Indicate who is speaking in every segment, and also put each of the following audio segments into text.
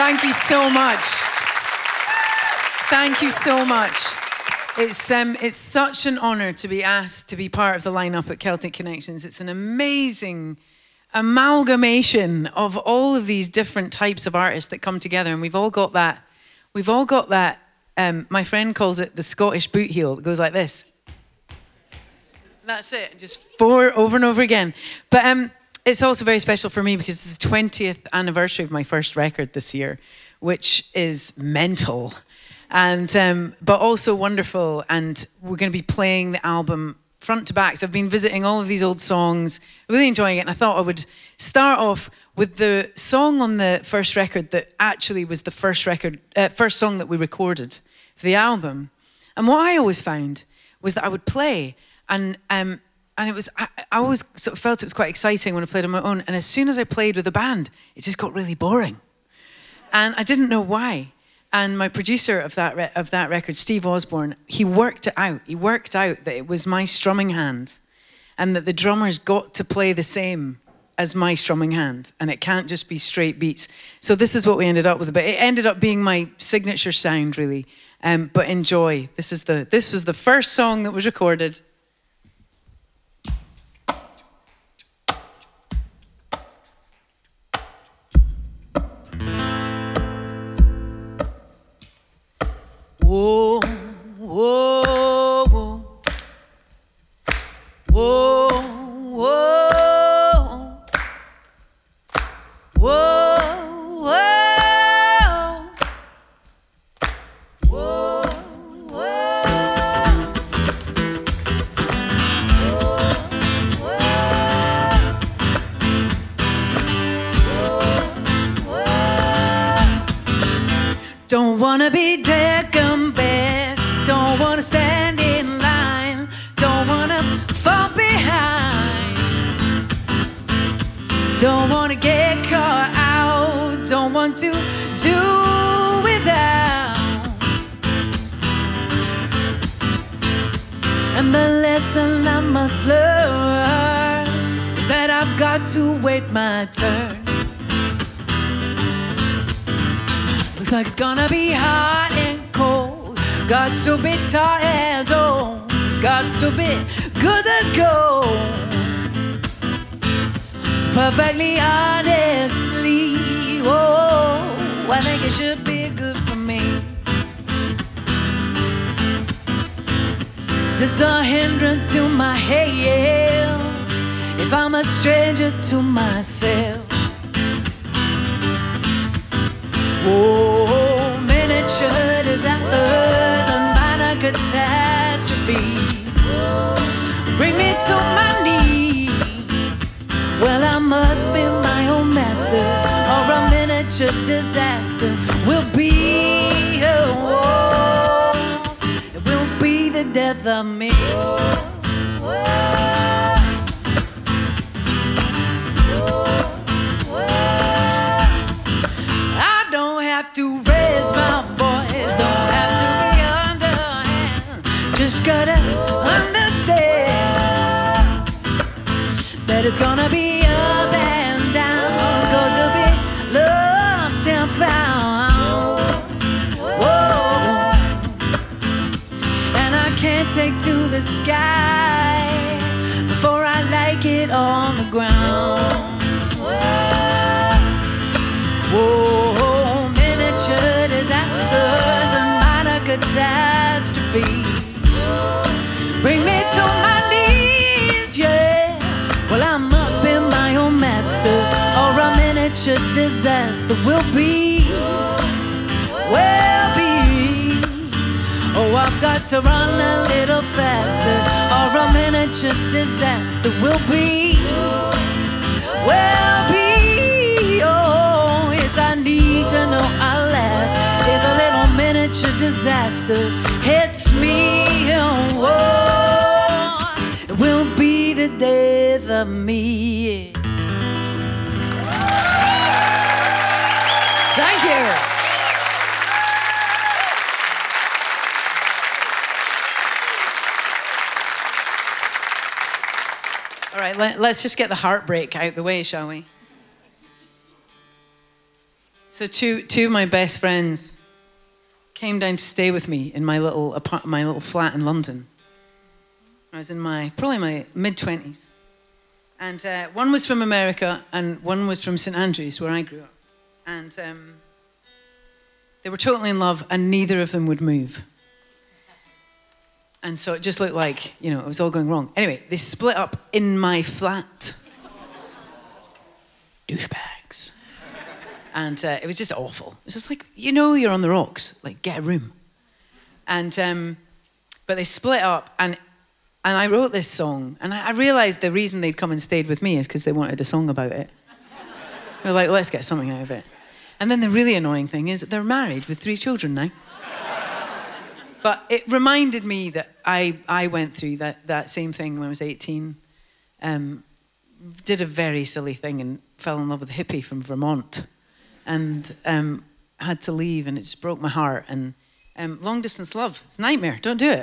Speaker 1: Thank you so much. Thank you so much. It's such an honour to be asked to be part of the lineup at Celtic Connections. It's an amazing amalgamation of all of these different types of artists that come together, and we've all got that. My friend calls it the Scottish boot heel. It goes like this. That's it, just 4 over and over again. But it's also very special for me because it's the 20th anniversary of my first record this year, which is mental. And but also wonderful, and we're going to be playing the album front to back. So I've been visiting all of these old songs, really enjoying it, and I thought I would start off with the song on the first record that actually was the first song that we recorded for the album. And what I always found was that I would play, and it was I always sort of felt it was quite exciting when I played on my own, and as soon as I played with a band, it just got really boring, and I didn't know why. And my producer of that record, Steve Osborne, he worked it out. He worked out that it was my strumming hand and that the drummers got to play the same as my strumming hand, and it can't just be straight beats. So this is what we ended up with. But it ended up being my signature sound, really. But enjoy. This was the first song that was recorded. Whoa, whoa, whoa, whoa, whoa, whoa, whoa, don't wanna be second best, don't wanna stand in line, don't wanna fall behind, don't wanna get caught out, don't want to do without. And the lesson I must learn is that I've got to wait my turn. Looks like it's gonna be hot and cold, got to be taught and old, got to be good as gold. Perfectly honestly, oh, I think it should be good for me. 'Cause it's a hindrance to my health if I'm a stranger to myself. Whoa, miniature disasters and minor catastrophes bring me to my knees. Well, I must be my own master, or a miniature disaster will be, it will be the death of me. To raise my voice, don't have to be underhand, just gotta understand that it's gonna be up and down, it's going to be lost and found. Whoa. And I can't take to the sky before I like it on the ground. Whoa. Disasters and minor catastrophes bring me to my knees, yeah. Well, I must be my own master, or a miniature disaster will be. Oh, I've got to run a little faster, or a miniature disaster will be. Oh, yes, I need to know I'll last if a little miniature disaster hits me. Oh, it will be the death of me. Thank you. All right, let's just get the heartbreak out the way, shall we? So two of my best friends came down to stay with me in my little flat in London. I was in probably my mid-20s. And one was from America and one was from St Andrews, where I grew up. And they were totally in love and neither of them would move. And so it just looked like, it was all going wrong. Anyway, they split up in my flat. Douchebags. And it was just awful. It was just like, you're on the rocks. Like, get a room. And, but they split up and I wrote this song. And I realised the reason they'd come and stayed with me is because they wanted a song about it. They were like, let's get something out of it. And then the really annoying thing is that they're married with 3 children now. But it reminded me that I went through that same thing when I was 18. Did a very silly thing and fell in love with a hippie from Vermont. And had to leave and it just broke my heart. And long distance love, it's a nightmare, don't do it.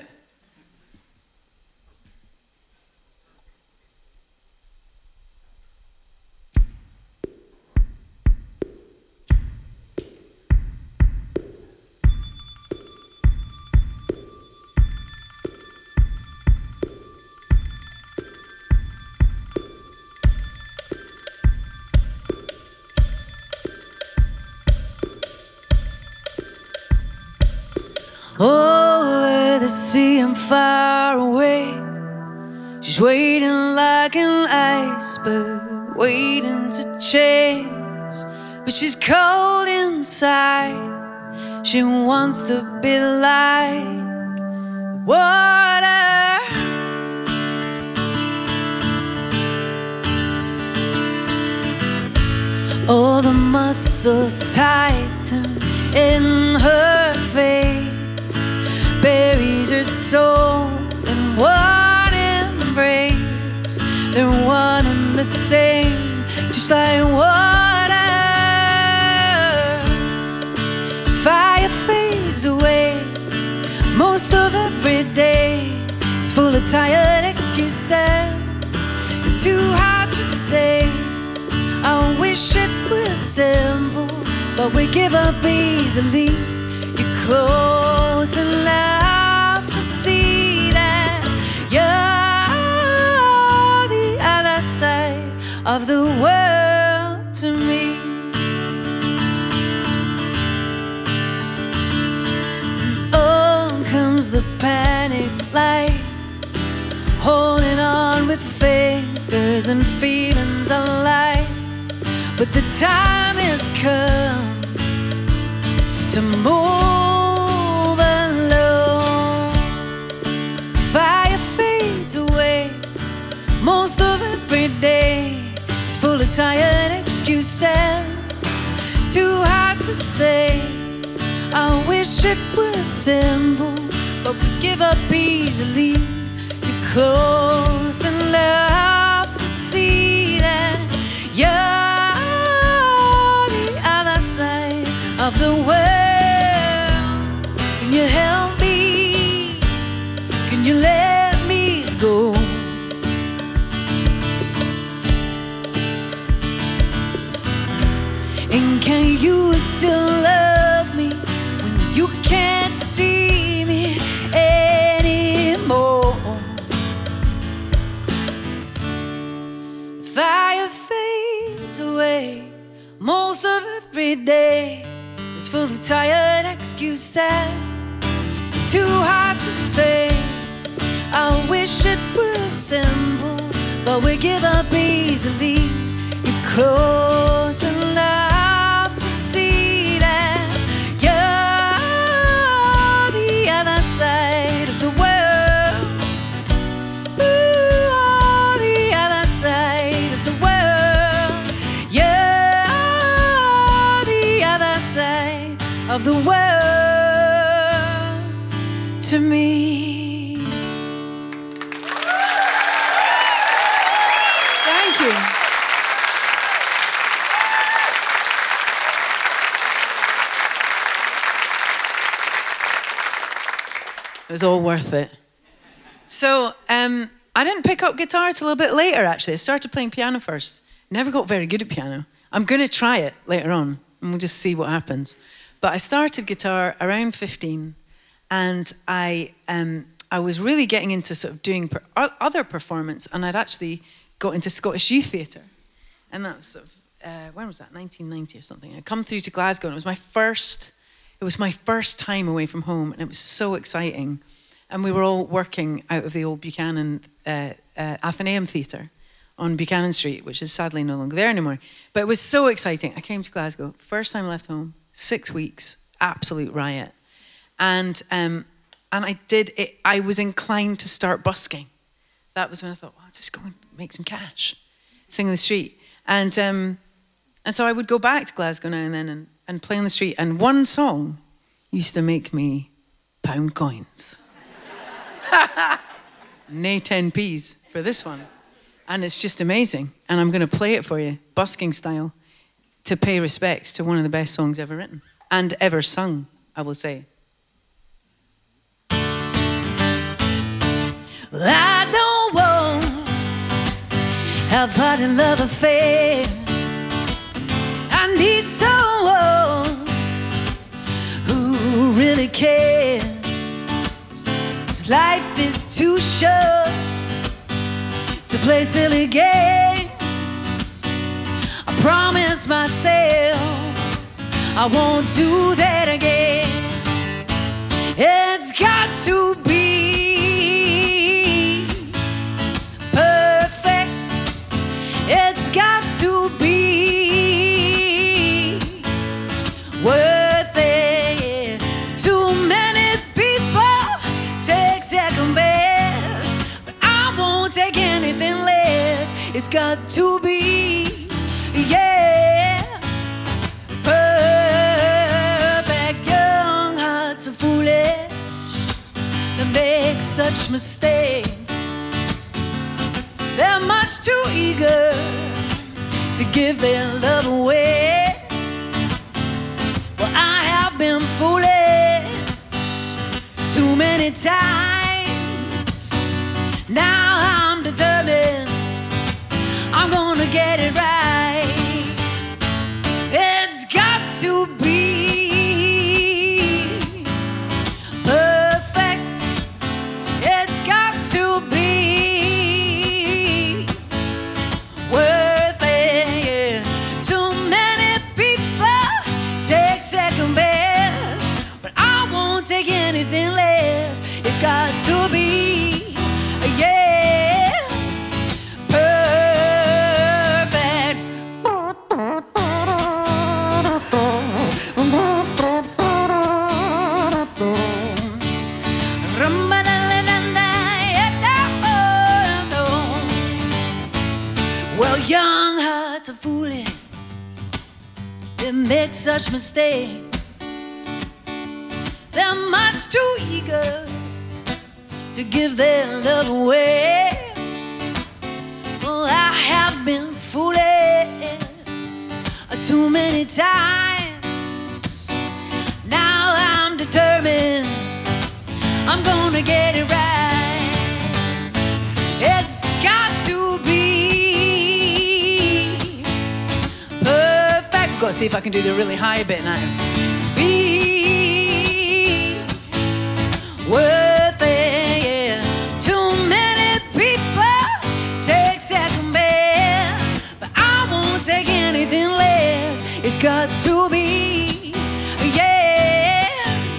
Speaker 1: Over the sea and far away, she's waiting like an iceberg, waiting to change. But she's cold inside, she wants to be like water. All the muscles tighten in her face, buries her soul in one embrace. They're one and the same, just like water. Fire fades away, most of every day is full of tired excuses. It's too hard to say, I wish it was simple, but we give up easily. You're close enough to see that you're the other side of the world to me. On comes the panic light, holding on with fingers and feelings alive. But the time has come to move alone. Fire fades away, most of every day is full of tired excuses. It's too hard to say, I wish it was simple, but we give up easily. You're close enough to see that you're of the world. Can you help me? Can you let me go? And can you still love me when you can't see me anymore? Fire fades away, most of every day is full of tired excuses. It's too hard to say, I wish it were simple, but we give up easily. You're close enough to see that you're the other side of the world. Ooh, the other side of the world. You're the other side of the world to me. Thank you. It was all worth it. So I didn't pick up guitar till a bit later, actually. I started playing piano first. Never got very good at piano. I'm going to try it later on. and we'll just see what happens. But I started guitar around 15, and I was really getting into sort of doing other performance, and I'd actually got into Scottish Youth Theatre, and that was sort of, when was that, 1990 or something. I'd come through to Glasgow, and it was my first time away from home, and it was so exciting. And we were all working out of the old Buchanan Athenaeum Theatre on Buchanan Street, which is sadly no longer there anymore. But it was so exciting. I came to Glasgow, first time I left home, 6 weeks, absolute riot. And I did it. I was inclined to start busking. That was when I thought, well, I'll just go and make some cash, sing on the street. And so I would go back to Glasgow now and then and play on the street. And one song used to make me pound coins. Nay 10p's for this one. And it's just amazing. And I'm going to play it for you, busking style, to pay respects to one of the best songs ever written and ever sung, I will say.
Speaker 2: Well, I don't want have heart and love affairs. I need someone who really cares. 'Cause life is too short to play silly games. I promise myself I won't do that again. It's got to be perfect. It's got to be worth it. Too many people take second best, but I won't take anything less. It's got to be, yeah, perfect. Young hearts are foolish, they make such mistakes. They're much too eager to give their love away. Well, I have been foolish too many times. Now I'm determined I'm gonna get it right. It's got to be perfect. It's got to be worth it. Too many people take second best, but I won't take anything less. It's got to be, yeah, perfect. Well, young hearts are foolish, they make such mistakes. They're much too eager to give their love away. Well, I have been foolish too many times. Now I'm determined I'm gonna get it right. It's got to be perfect. Gotta see if I can do the really high bit now. Be worth it. Too many people take second best, but I won't take anything less. It's got to be, yeah,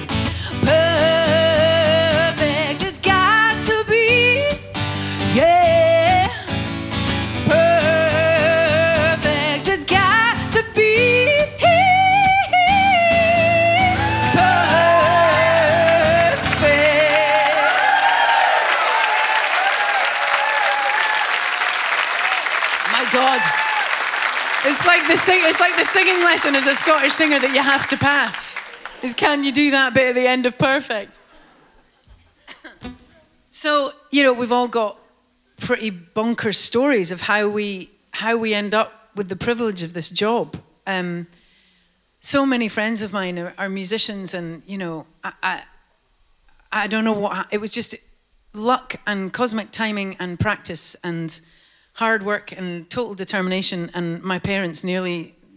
Speaker 2: perfect. It's got to be, yeah, perfect. It's got to be perfect.
Speaker 1: My God. It's like the singing lesson as a Scottish singer that you have to pass. Is can you do that bit at the end of perfect? So, we've all got pretty bonkers stories of how we end up with the privilege of this job. So many friends of mine are musicians, and I don't know what it was. Just luck and cosmic timing and practice and hard work and total determination, and my parents nearly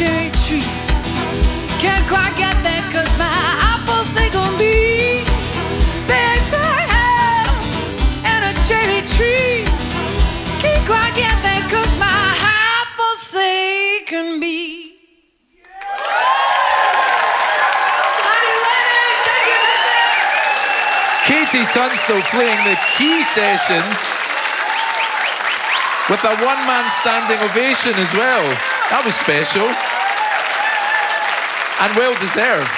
Speaker 1: cherry tree. Can't quite get there 'cause my apples they gon' be big birdhouse and a cherry tree. Can't quite get there 'cause my apples they can be.
Speaker 3: Katie Tunstall playing the key sessions with a one-man standing ovation as well. That was special. And well deserved.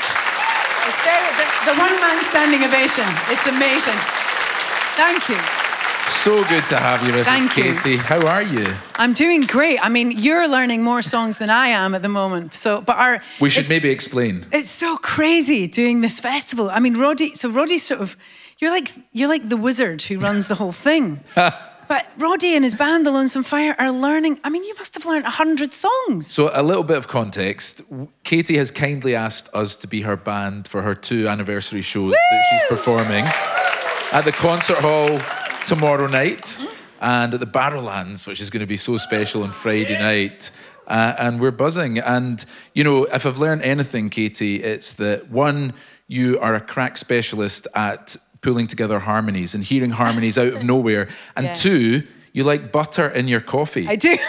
Speaker 1: The one-man standing ovation. It's amazing. Thank you.
Speaker 3: So good to have you with us,
Speaker 1: Thank you.
Speaker 3: Katie. How are you?
Speaker 1: I'm doing great. I mean, you're learning more songs than I am at the moment.
Speaker 3: We should maybe explain.
Speaker 1: It's so crazy doing this festival. I mean, Roddy's sort of, you're like the wizard who runs the whole thing. But Roddy and his band, The Lonesome Fire, are learning. I mean, you must have learned 100 songs.
Speaker 3: So a little bit of context. Katie has kindly asked us to be her band for her 2 anniversary shows that she's performing at the Concert Hall tomorrow night and at the Barrowlands, which is going to be so special on Friday night. And we're buzzing. And, you know, if I've learned anything, Katie, it's that, one, you are a crack specialist at pulling together harmonies and hearing harmonies out of nowhere. And 2, you like butter in your coffee.
Speaker 1: I do.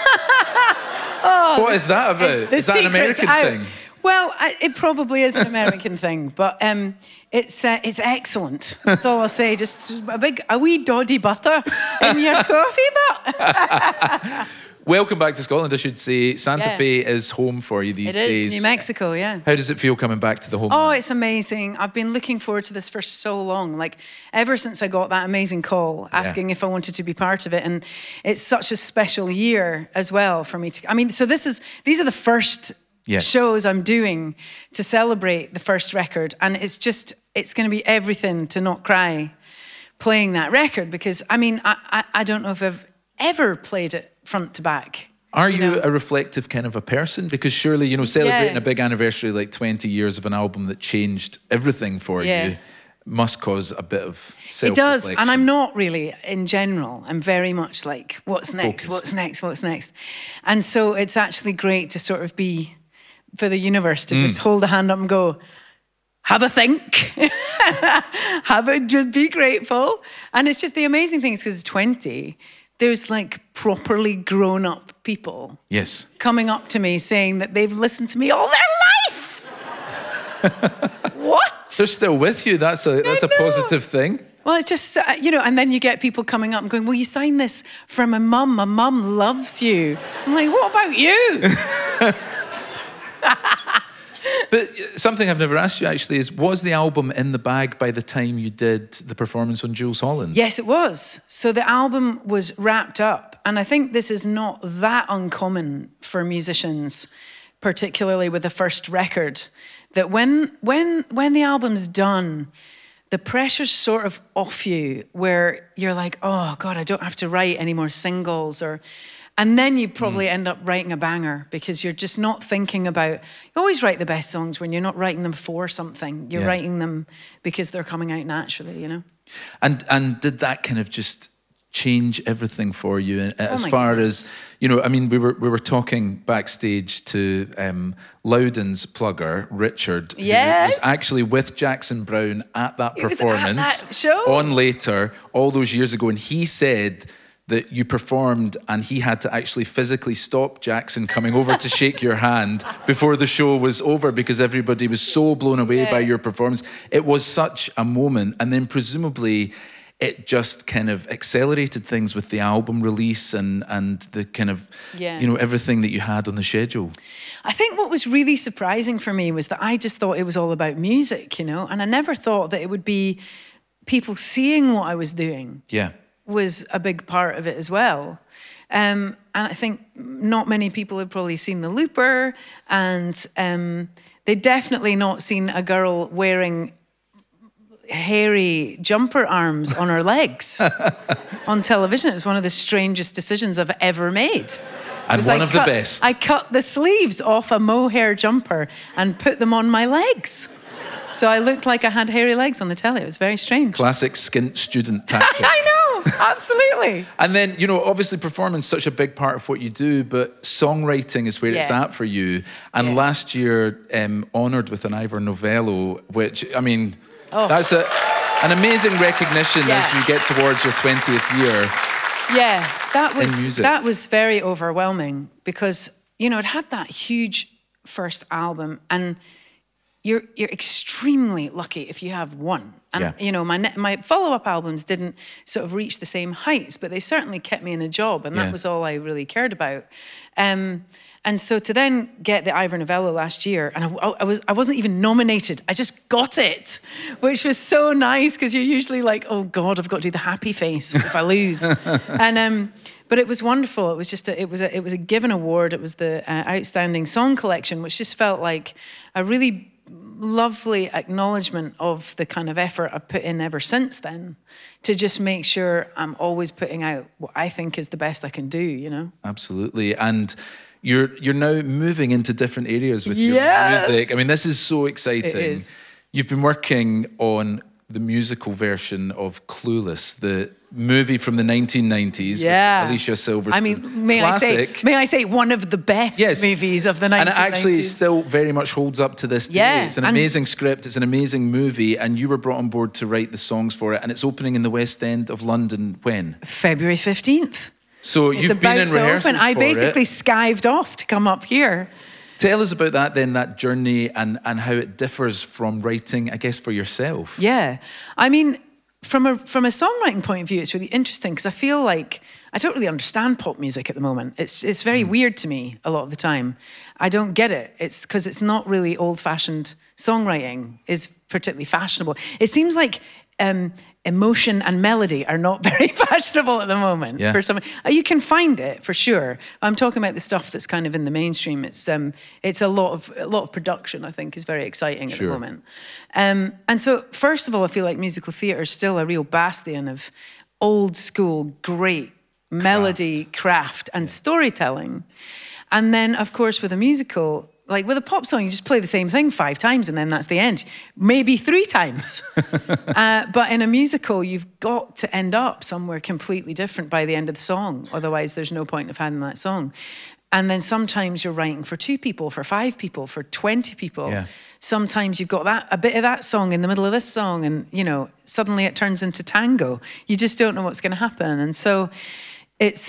Speaker 3: What is that about? Is that an American thing?
Speaker 1: Well, it probably is an American thing, but it's excellent. That's all I'll say. Just a wee doddy butter in your coffee, but...
Speaker 3: Welcome back to Scotland, I should say. Santa Fe is home for you these days.
Speaker 1: It is, New Mexico, yeah.
Speaker 3: How does it feel coming back to the home?
Speaker 1: Oh, it's amazing. I've been looking forward to this for so long. Like, ever since I got that amazing call asking if I wanted to be part of it. And it's such a special year as well for me to... I mean, so these are the first shows I'm doing to celebrate the first record. And it's going to be everything to not cry playing that record. Because, I mean, I don't know if I've ever played it front to back.
Speaker 3: Are you a reflective kind of a person? Because surely, you know, celebrating a big anniversary like 20 years of an album that changed everything for you must cause a bit of self-reflection.
Speaker 1: It does, and I'm not really, in general. I'm very much like, what's next, what's next, what's next? And so it's actually great to sort of be, for the universe to just hold a hand up and go, have a think, just be grateful. And it's just the amazing thing is because it's 20, there's like properly grown up people coming up to me saying that they've listened to me all their life. What?
Speaker 3: They're still with you. That's a positive thing.
Speaker 1: Well, it's just, you know, and then you get people coming up and going, will you sign this for my mum? My mum loves you. I'm like, what about you?
Speaker 3: But something I've never asked you actually is, was the album in the bag by the time you did the performance on Jools Holland?
Speaker 1: Yes, it was. So the album was wrapped up. And I think this is not that uncommon for musicians, particularly with the first record, that when the album's done, the pressure's sort of off you, where you're like, oh God, I don't have to write any more singles, and then you probably end up writing a banger because you're just not thinking about... You always write the best songs when you're not writing them for something. You're writing them because they're coming out naturally, you know?
Speaker 3: And did that kind of just change everything for you as far as, you know, I mean, we were talking backstage to Loudon's plugger, Richard, who was actually with Jackson Browne at that performance
Speaker 1: at that show
Speaker 3: on Later all those years ago, and he said that you performed and he had to actually physically stop Jackson coming over to shake your hand before the show was over because everybody was so blown away by your performance. It was such a moment. And then presumably it just kind of accelerated things with the album release and the kind of, you know, everything that you had on the schedule.
Speaker 1: I think what was really surprising for me was that I just thought it was all about music, you know, and I never thought that it would be people seeing what I was doing.
Speaker 3: Yeah.
Speaker 1: Was a big part of it as well. And I think not many people have probably seen The Looper, and they'd definitely not seen a girl wearing hairy jumper arms on her legs on television. It was one of the strangest decisions I've ever made.
Speaker 3: And one of the best.
Speaker 1: I cut the sleeves off a mohair jumper and put them on my legs. So I looked like I had hairy legs on the telly. It was very strange.
Speaker 3: Classic skint student tactic.
Speaker 1: I know. absolutely.
Speaker 3: And then, obviously performing's such a big part of what you do, but songwriting is where it's at for you. And last year, honoured with an Ivor Novello, which, I mean, that's an amazing recognition as you get towards your 20th year.
Speaker 1: Yeah, that was very overwhelming because, it had that huge first album, and you're extremely lucky if you have one. And my follow-up albums didn't sort of reach the same heights, but they certainly kept me in a job, and that was all I really cared about. And so to then get the Ivor Novello last year, and I wasn't even nominated, I just got it, which was so nice because you're usually like, oh God, I've got to do the happy face if I lose. But it was wonderful. It was just it was a given award. It was the Outstanding Song Collection, which just felt like a really lovely acknowledgement of the kind of effort I've put in ever since then to just make sure I'm always putting out what I think is the best I can do,
Speaker 3: Absolutely. And you're now moving into different areas with your music. I mean, this is so exciting.
Speaker 1: It is.
Speaker 3: You've been working on the musical version of Clueless, the movie from the 1990s with Alicia Silverstone.
Speaker 1: I mean, may I say one of the best movies of the 1990s.
Speaker 3: And it actually still very much holds up to this day.
Speaker 1: Yeah.
Speaker 3: It's an amazing script, it's an amazing movie, and you were brought on board to write the songs for it, and it's opening in the West End of London when?
Speaker 1: February 15th.
Speaker 3: So you've been in rehearsals
Speaker 1: I basically skived off to come up here.
Speaker 3: Tell us about that then, that journey and how it differs from writing, I guess, for yourself.
Speaker 1: Yeah. I mean, from a songwriting point of view, it's really interesting because I feel like I don't really understand pop music at the moment. It's very weird to me a lot of the time. I don't get it. It's because it's not really old-fashioned songwriting is particularly fashionable. It seems like emotion and melody are not very fashionable at the moment.
Speaker 3: Yeah.
Speaker 1: For some, you can find it for sure. I'm talking about the stuff that's kind of in the mainstream. It's a lot of production. I think is very exciting at the moment. And so first of all, I feel like musical theatre is still a real bastion of old school, great melody, craft, and storytelling. And then, of course, with a musical. Like with a pop song, you just play the same thing 5 times and then that's the end. Maybe 3 times. But in a musical, you've got to end up somewhere completely different by the end of the song. Otherwise, there's no point of having that song. And then sometimes you're writing for 2 people, for 5 people, for 20 people.
Speaker 3: Yeah.
Speaker 1: Sometimes you've got a bit of that song in the middle of this song and, suddenly it turns into tango. You just don't know what's going to happen. And so it's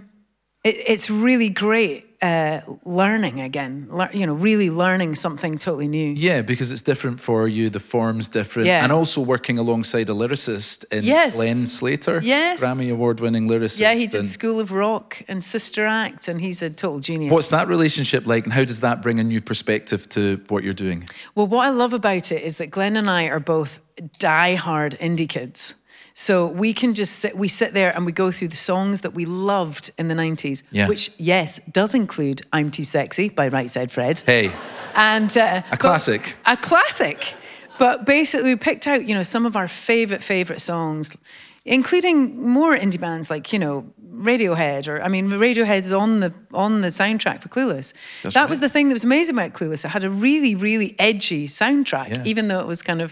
Speaker 1: really great. Learning again, really learning something totally new.
Speaker 3: Yeah, because it's different for you, the form's different.
Speaker 1: Yeah.
Speaker 3: And also working alongside a lyricist in Glenn Slater, Grammy Award-winning lyricist.
Speaker 1: Yeah, he did School of Rock and Sister Act, and he's a total genius.
Speaker 3: What's that relationship like, and how does that bring a new perspective to what you're doing?
Speaker 1: Well, what I love about it is that Glenn and I are both die-hard indie kids. So we can just sit there and we go through the songs that we loved in the 90s, which, yes, does include I'm Too Sexy by Right Said Fred.
Speaker 3: Hey.
Speaker 1: And
Speaker 3: a classic.
Speaker 1: A classic. But basically we picked out, some of our favorite songs, including more indie bands like, Radiohead, Radiohead's on the soundtrack for Clueless. That was the thing that was amazing about Clueless. It had a really, really edgy soundtrack, even though it was kind of,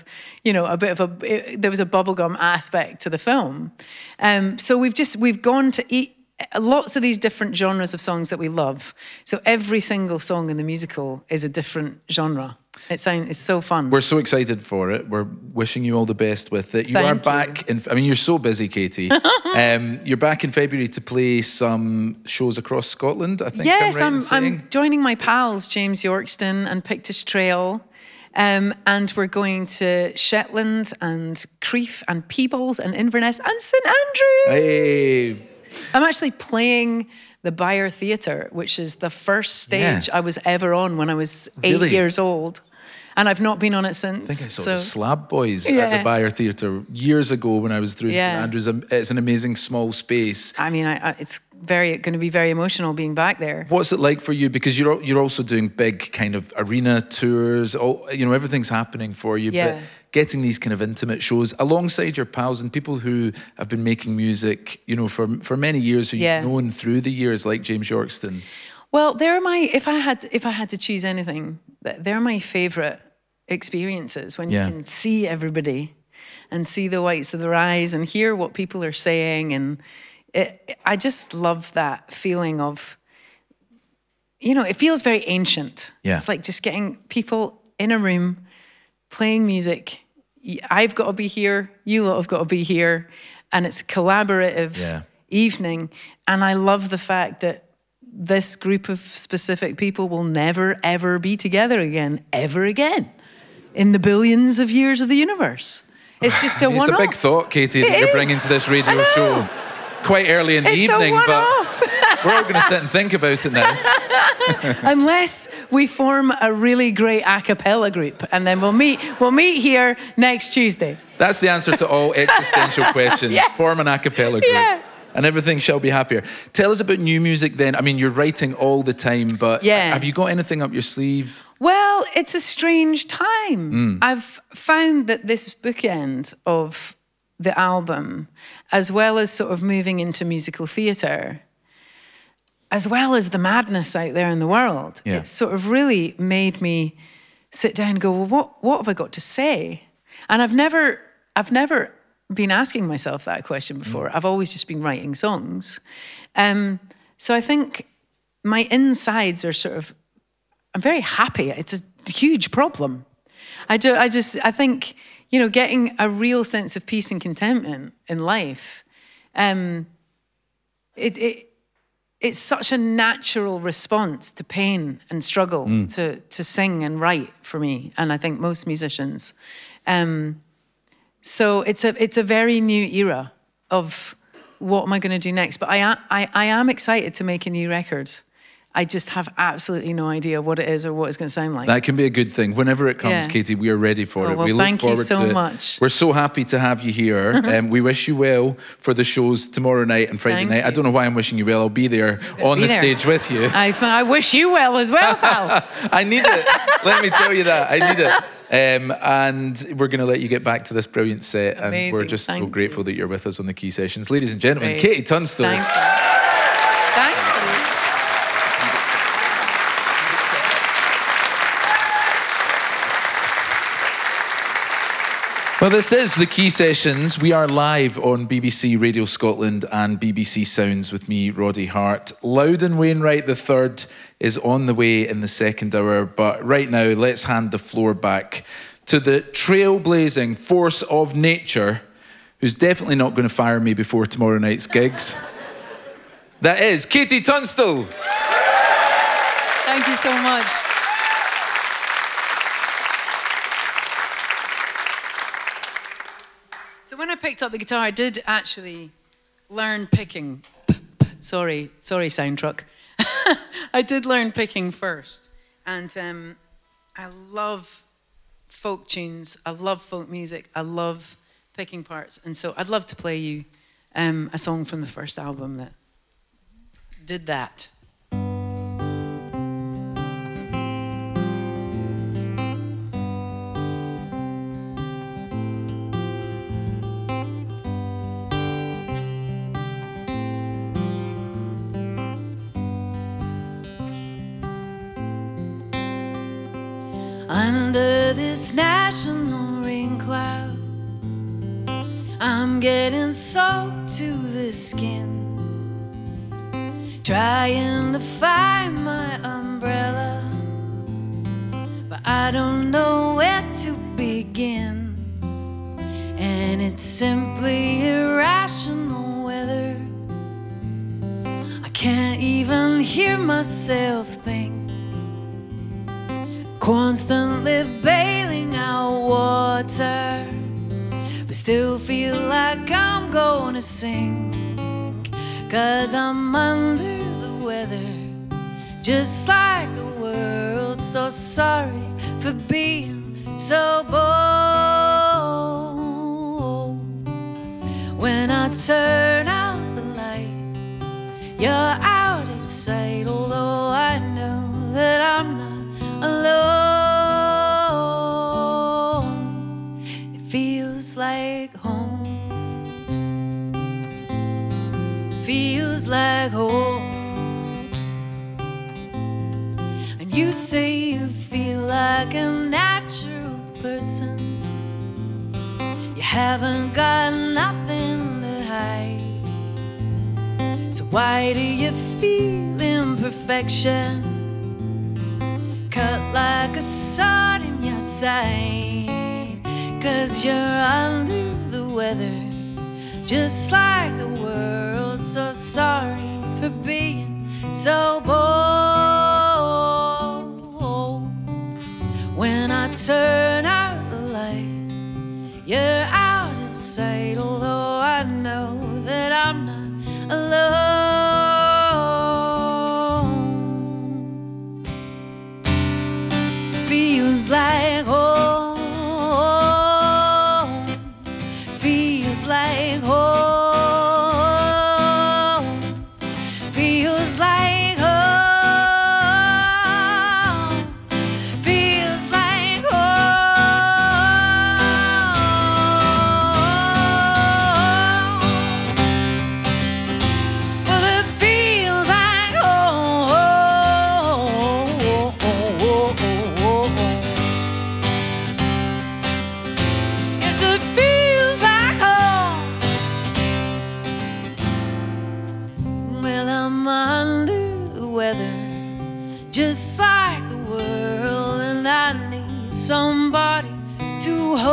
Speaker 1: there was a bubblegum aspect to the film. So we've gone to eat lots of these different genres of songs that we love. So every single song in the musical is a different genre. It's so fun.
Speaker 3: We're so excited for it. We're wishing you all the best with it. You are back you're so busy, Katie. You're back in February to play some shows across Scotland, I think.
Speaker 1: Yes, I'm joining my pals, James Yorkston and Pictish Trail. And we're going to Shetland and Crieff and Peebles and Inverness and St Andrews.
Speaker 3: Hey.
Speaker 1: I'm actually playing the Byre Theatre, which is the first stage I was ever on when I was 8 years old. And I've not been on it since.
Speaker 3: I think I saw the Slab Boys at the Byre Theatre years ago when I was through St Andrews. It's an amazing small space.
Speaker 1: I mean, it's going to be very emotional being back there.
Speaker 3: What's it like for you? Because you're also doing big kind of arena tours. Everything's happening for you. But getting these kind of intimate shows alongside your pals and people who have been making music, for many years, who you've known through the years, like James Yorkston.
Speaker 1: Well, they're if I had to choose anything, they're my favourite experiences when you can see everybody and see the whites of their eyes and hear what people are saying. And I just love that feeling of, you know, it feels very ancient.
Speaker 3: Yeah.
Speaker 1: It's like just getting people in a room playing music. I've got to be here, you lot have got to be here, and it's a collaborative evening. And I love the fact that this group of specific people will never, ever be together again, ever again, in the billions of years of the universe. It's just a one-off.
Speaker 3: It's a big thought, Katie, that you're bringing to this radio show quite early in the evening, but we're all going to sit and think about it now.
Speaker 1: Unless we form a really great a cappella group, and then we'll meet here next Tuesday.
Speaker 3: That's the answer to all existential questions.
Speaker 1: Yeah.
Speaker 3: Form an a cappella group.
Speaker 1: Yeah.
Speaker 3: And everything shall be happier. Tell us about new music then. I mean, you're writing all the time, but have you got anything up your sleeve?
Speaker 1: Well, it's a strange time. I've found that this bookend of the album, as well as sort of moving into musical theatre, as well as the madness out there in the world, it's sort of really made me sit down and go, well, what have I got to say? And I've never been asking myself that question before. I've always just been writing songs. So I think my insides are sort of, I'm very happy. It's a huge problem. I think, you know, getting a real sense of peace and contentment in life, it's such a natural response to pain and struggle to sing and write for me, and I think most musicians. So it's a very new era of what am I going to do next. But I am excited to make a new record. I just have absolutely no idea what it is or what it's going to sound like.
Speaker 3: That can be a good thing. Whenever it comes, Katie, we are ready for it.
Speaker 1: Well,
Speaker 3: we look
Speaker 1: thank you
Speaker 3: forward
Speaker 1: so
Speaker 3: to it.
Speaker 1: much.
Speaker 3: We're so happy to have you here. We wish you well for the shows tomorrow night and Friday night. I don't know why I'm wishing you well. I'll be there on the stage with you.
Speaker 1: I wish you well as well, pal.
Speaker 3: I need it. Let me tell you that. I need it. And we're going to let you get back to this brilliant set.
Speaker 1: Amazing.
Speaker 3: And we're just
Speaker 1: Thank
Speaker 3: so grateful that you're with us on the Key Sessions. Ladies and gentlemen,
Speaker 1: Great.
Speaker 3: Katie Tunstall.
Speaker 1: Thank you. Thank you.
Speaker 3: Well, this is the Key Sessions. We are live on BBC Radio Scotland and BBC Sounds with me, Roddy Hart. Loudon Wainwright III is on the way in the second hour, but right now, let's hand the floor back to the trailblazing force of nature, who's definitely not going to fire me before tomorrow night's gigs. That is Katie Tunstall.
Speaker 1: Thank you so much. So when I picked up the guitar, I did actually learn picking. Sorry, sound truck. I did learn picking first. And I love folk tunes. I love folk music. I love picking parts. And so I'd love to play you a song from the first album that did that. Under this national rain cloud, I'm getting soaked to the skin, trying to find my umbrella, but I don't know where to begin. And it's simply irrational weather. I can't even hear myself think, constantly bailing out water, but still feel like I'm gonna sink, 'cause I'm under the weather, just like the world. So sorry for being so bold. When I turn out the light, you're out of sight, although I know that I'm not alone. It feels like home. Feels like home. And you say you feel like a natural person. You
Speaker 2: haven't got nothing to hide. So why do you feel imperfection? Cut like a sword in your side. 'Cause you're under the weather, just like the world. So sorry for being so bold. When I turn out the light, you're out of sight. Although I know that I'm not alone. Feels like home. Feels like home. Feels like home. Feels like home. Well, it feels like home. Yes, it feels like home. Well, I'm under the weather, just like the world, and I need somebody to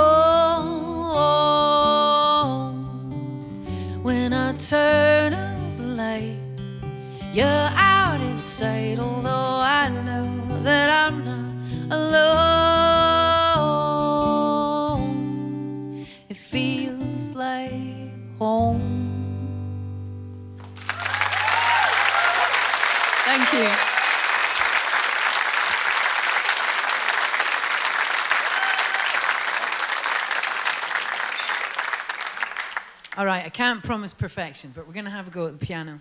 Speaker 2: hold. When I turn up the light, you're out of sight. Although I know that I'm not alone. It feels like home.
Speaker 1: Thank you. All right, I can't promise perfection, but we're going to have a go at the piano.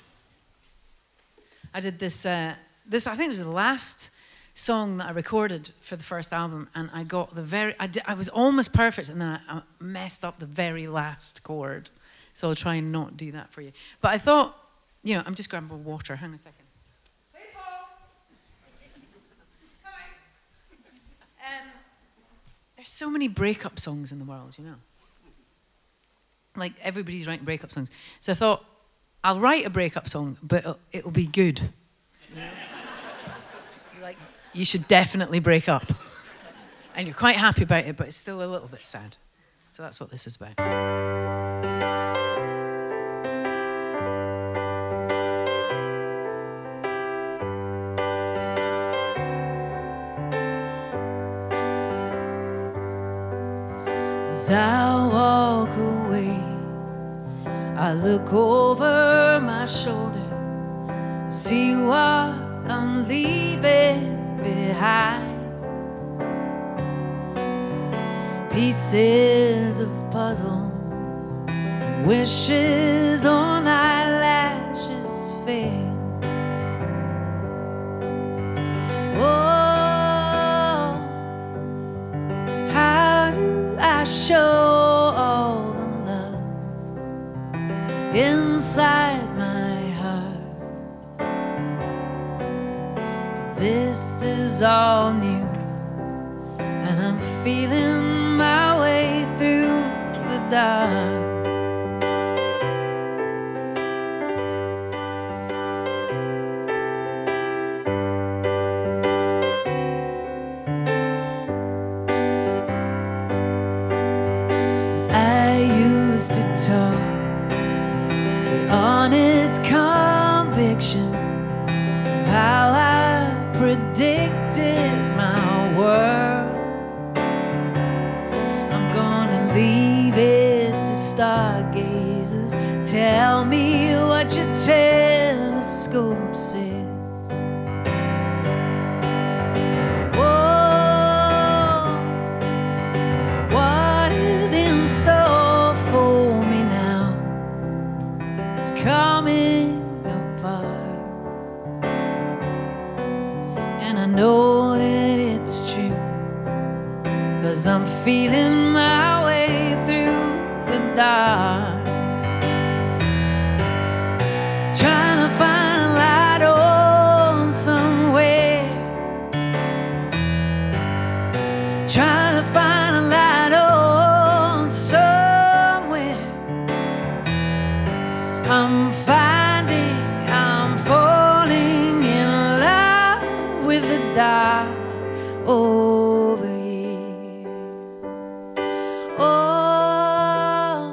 Speaker 1: I did this, I think it was the last song that I recorded for the first album, and I got I was almost perfect, and then I messed up the very last chord. So I'll try and not do that for you. But I thought, I'm just grabbing water. Hang on a second. Please hold. Coming. There's so many breakup songs in the world, Like, everybody's writing breakup songs. So I thought, I'll write a breakup song, but it'll be good. Like, you should definitely break up. And you're quite happy about it, but it's still a little bit sad. So that's what this is about. As I walk away, I look over my shoulder, see what I'm leaving behind. Pieces of puzzles, wishes on eyelashes fade. Oh, how do I show all the love inside my heart? This is all new, and I'm feeling my way through the dark. I used to talk with honest conviction of how I predicted my world. I'm gonna leave it to stargazers. Tell me what your telescope says. Whoa, what is in store for me now? It's coming apart, and I know that it's true, 'cause I'm feeling my way through the dark, trying to find a light on somewhere, trying to find a light on somewhere.
Speaker 2: dark over here. Oh,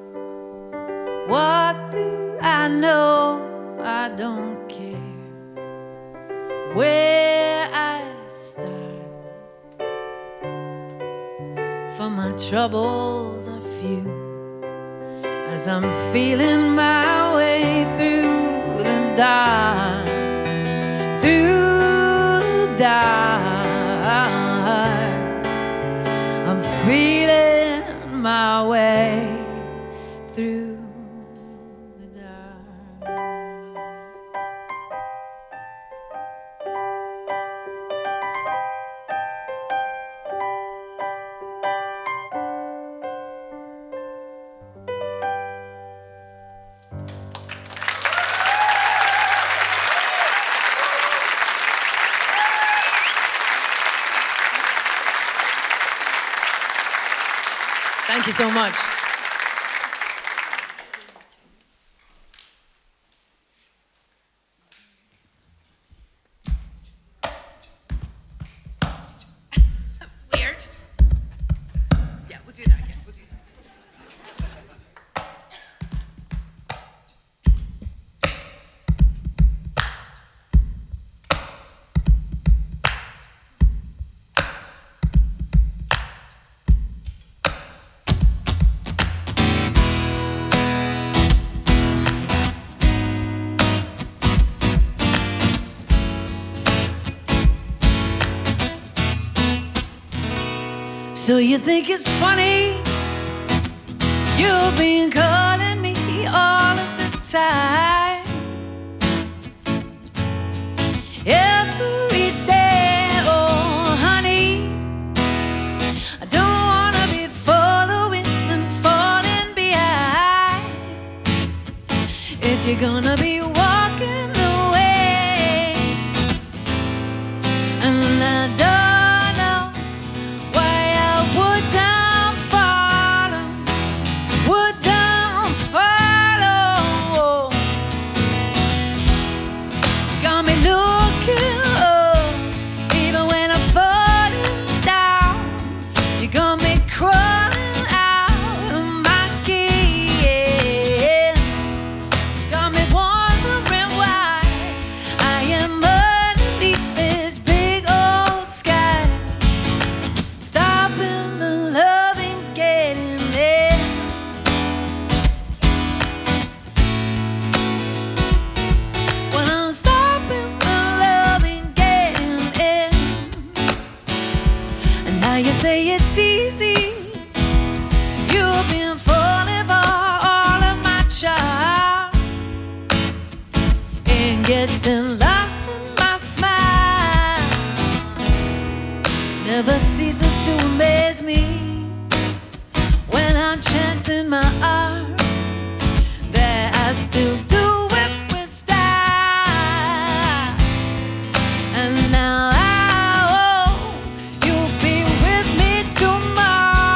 Speaker 2: what do I know? I don't care where I start, for my troubles are few as I'm feeling my way through the dark, through the dark. I'm feeling my way through the dark.
Speaker 1: Thank you so much. That was weird. Yeah, we'll do that again. We'll do that.
Speaker 2: So you think it's funny you've been calling me all of the time, every day, oh honey. I don't wanna be following and falling behind. If you're gonna be walking away, and I don't you say it's easy. You've been falling for all of my charm and getting lost in my smile. Never ceases to amaze me when I'm chancing my arm that I still do it with style. And now I hope you'll be with me tomorrow.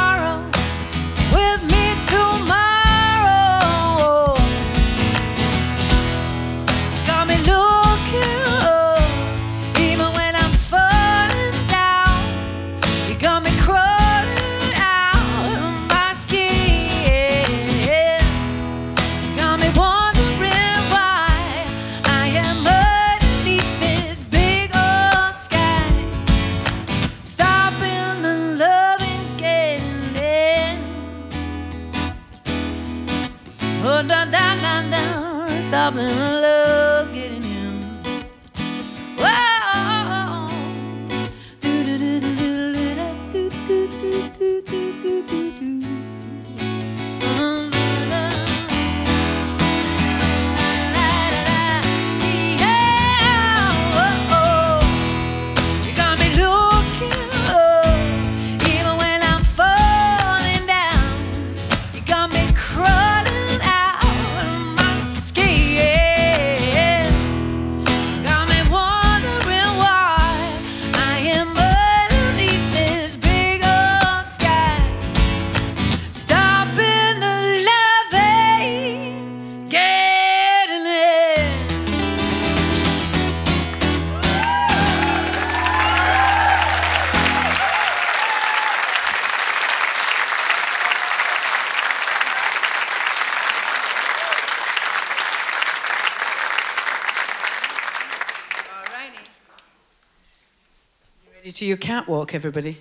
Speaker 1: Ready to your catwalk, everybody?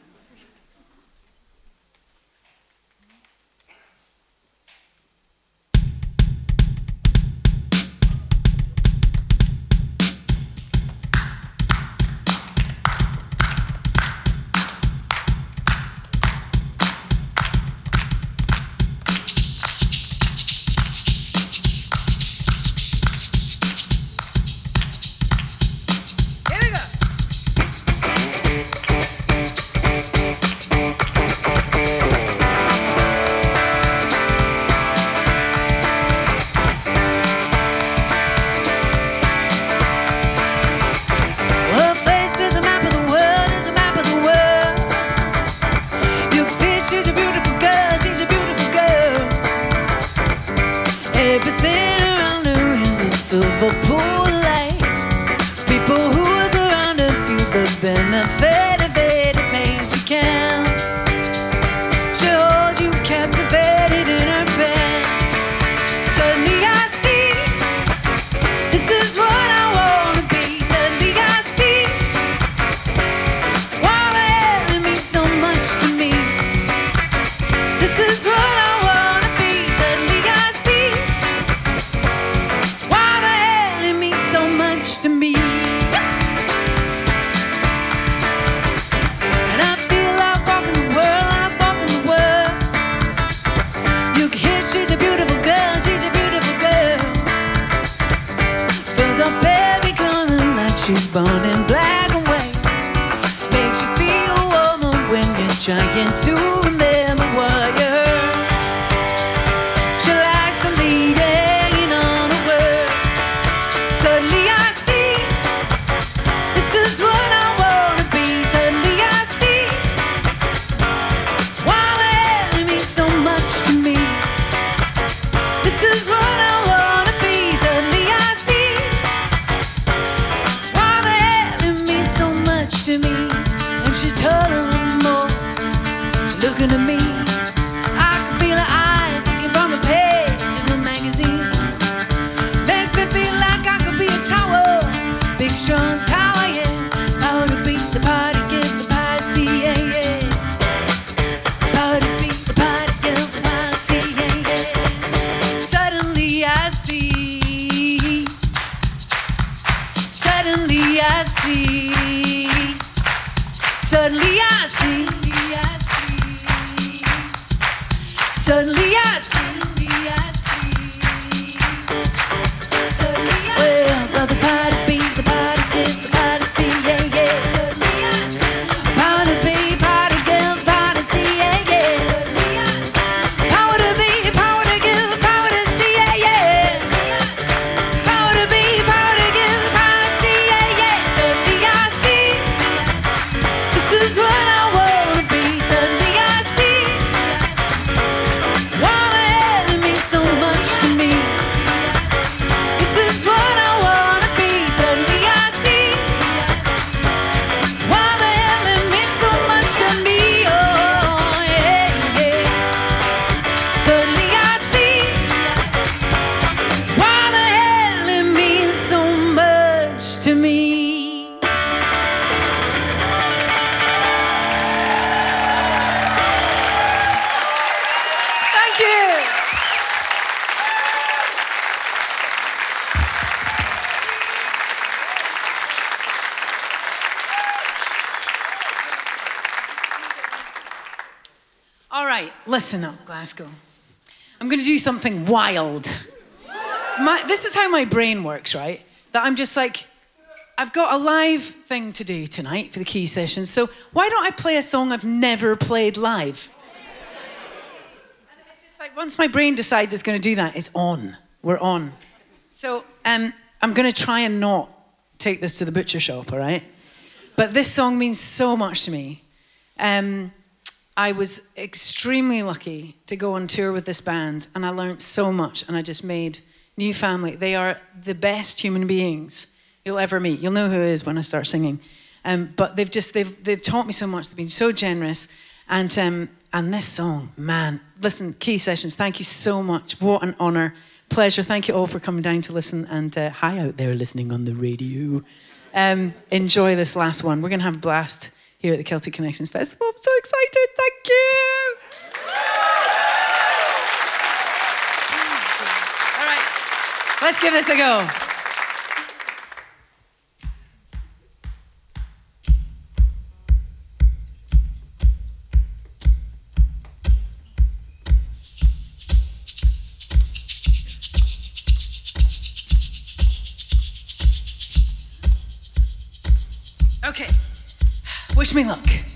Speaker 2: silver pool light. People who was around her feel the benefit of it. It makes you count. She holds you captivated in her bed. Suddenly I see, this is what I wanna be. Suddenly I see, why the hell it means so much to me. This is what I wanna be. Suddenly I see, why the hell it means so much to me. And I feel like walking the world, I'm walking the world. You can hear she's a beautiful girl, she's a beautiful girl. Fills up every corner like she's born in black and white. Makes you feel warmer when you're trying to remember what you heard. She likes to leave you hanging on a word. Suddenly I see, this is what I wanna be. Suddenly I see, why the hell it means so much to me. This is what I wanna be. Suddenly I see, why the hell it means so much to me. And she's taller than more. She's looking at me. I can feel her eyes looking from a page in the magazine. Makes me feel like I could be a tower, big strong tower, yeah. Power to beat the party, give the party, see, yeah, yeah. Power to beat the party, give the party, see, yeah, yeah. Suddenly I see. Suddenly I see. Suddenly I see. Suddenly I see. Well, got the party, beat the party, give the party, see, yeah, yeah. Power to be, party, give the party, see, yeah, yeah. Power to be, power to give, power to see, yeah, yeah. Power to be, power to give, power to see, yeah, yeah. Suddenly I see, this is what I wanna be. Suddenly I see, why the hell it means so much to me. This is what I wanna be. Suddenly I see, why the hell it means so much to me. Oh, yeah, yeah. Suddenly I see, why the hell it means so much to me. Thank you.
Speaker 1: All right, listen up, Glasgow. I'm going to do something wild. This is how my brain works, right? That I'm just like, I've got a live thing to do tonight for the key sessions, so why don't I play a song I've never played live? And it's just like, once my brain decides it's going to do that, it's on. We're on. So I'm going to try and not take this to the butcher shop, all right? But this song means so much to me. I was extremely lucky to go on tour with this band, and I learned so much, and I just made new family. They are the best human beings you'll ever meet. You'll know who it is when I start singing. But they've taught me so much. They've been so generous, and this song, man, listen, Key Sessions, thank you so much. What an honor, pleasure. Thank you all for coming down to listen, and hi out there listening on the radio. enjoy this last one. We're going to have a blast here at the Celtic Connections Festival. I'm so excited. Thank you. All right, let's give this a go. Okay, wish me luck.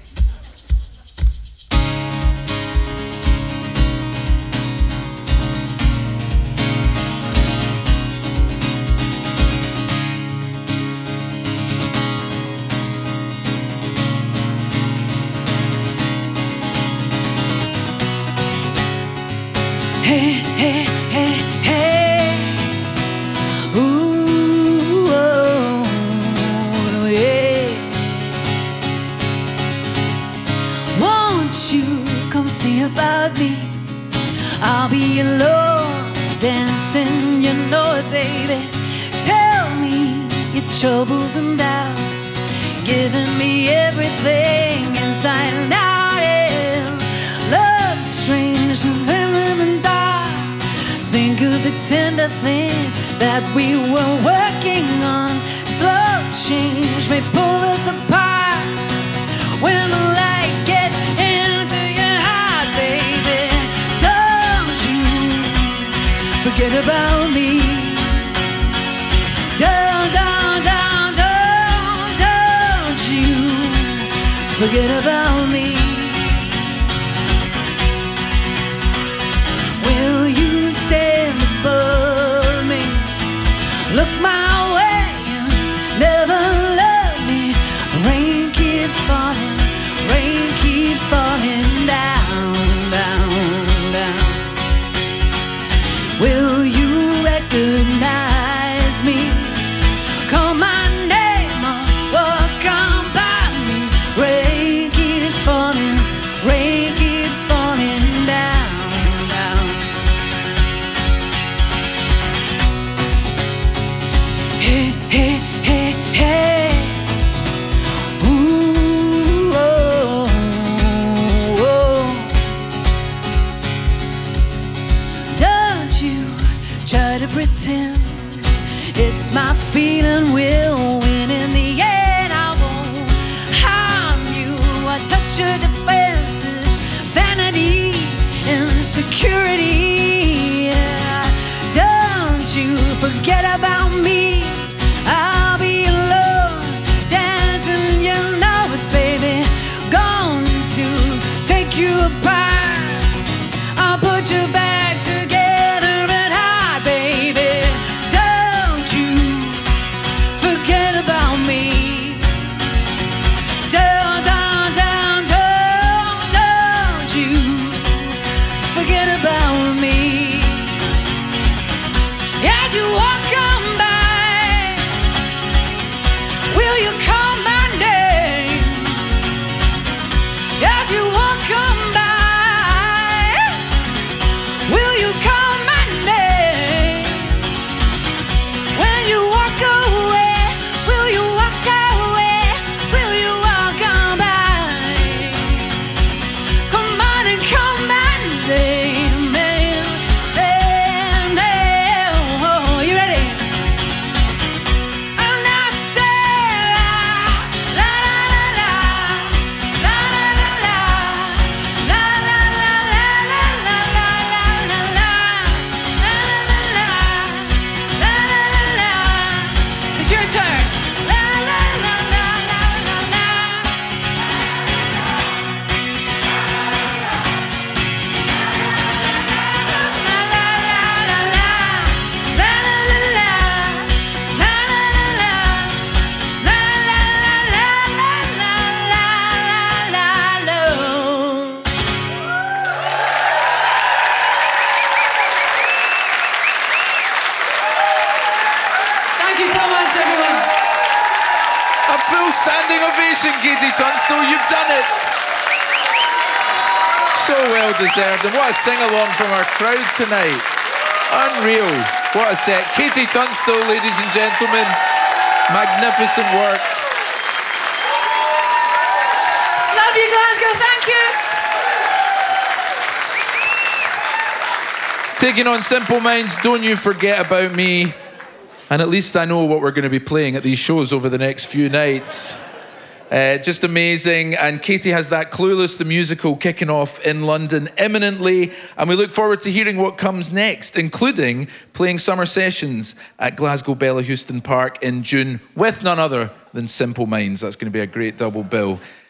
Speaker 1: Hey, hey, hey, hey. Ooh, oh, yeah. Won't you come see about me? I'll be alone dancing, you know it, baby. Tell me your troubles and doubts, giving me everything inside and out. Yeah. Love's strange and living dark. Think of the tender things that we were working on. Slow change may pull us apart. When the light gets into your heart, baby, don't you forget about me. Don't you forget about me. Will you stand above me? Look my way and never love me. Rain keeps falling down, down, down. Will you recognize me? Call my name or come by me. Rain keeps falling down, down. Hey, hey, hey, hey. Ooh, oh, oh. Don't you try to pretend it's my feeling will win in the end. I won't harm you. I touch your defenses, vanity, insecurity. Yeah. Don't you forget about me. I'll be alone, dancing, you know it, baby. Going to take you apart. I'll put you back together and high, baby. Don't you forget about me. Don't you forget about me. As you walk on by, will you call my name? As you walk on by, will you call my name? When you walk away, will you walk away? Will you walk on by? Come on and call my name, man. Oh, you ready? And I say, la la la la, la la la la, la la la la la, la la la la, la la la la. It's your turn. La la la la la la la. Thank you so much, everyone.
Speaker 3: A full standing ovation, Katie Tunstall. You've done it. So well deserved. And what a sing-along from our crowd tonight. Unreal. What a set. Katie Tunstall, ladies and gentlemen. Magnificent work.
Speaker 1: Love you, Glasgow. Thank you.
Speaker 3: Taking on Simple Minds, Don't You Forget About Me. And at least I know what we're going to be playing at these shows over the next few nights. Just amazing. And Katie has that Clueless, the musical, kicking off in London imminently. And we look forward to hearing what comes next, including playing summer sessions at Glasgow Bella Houston Park in June with none other than Simple Minds. That's going to be a great double bill.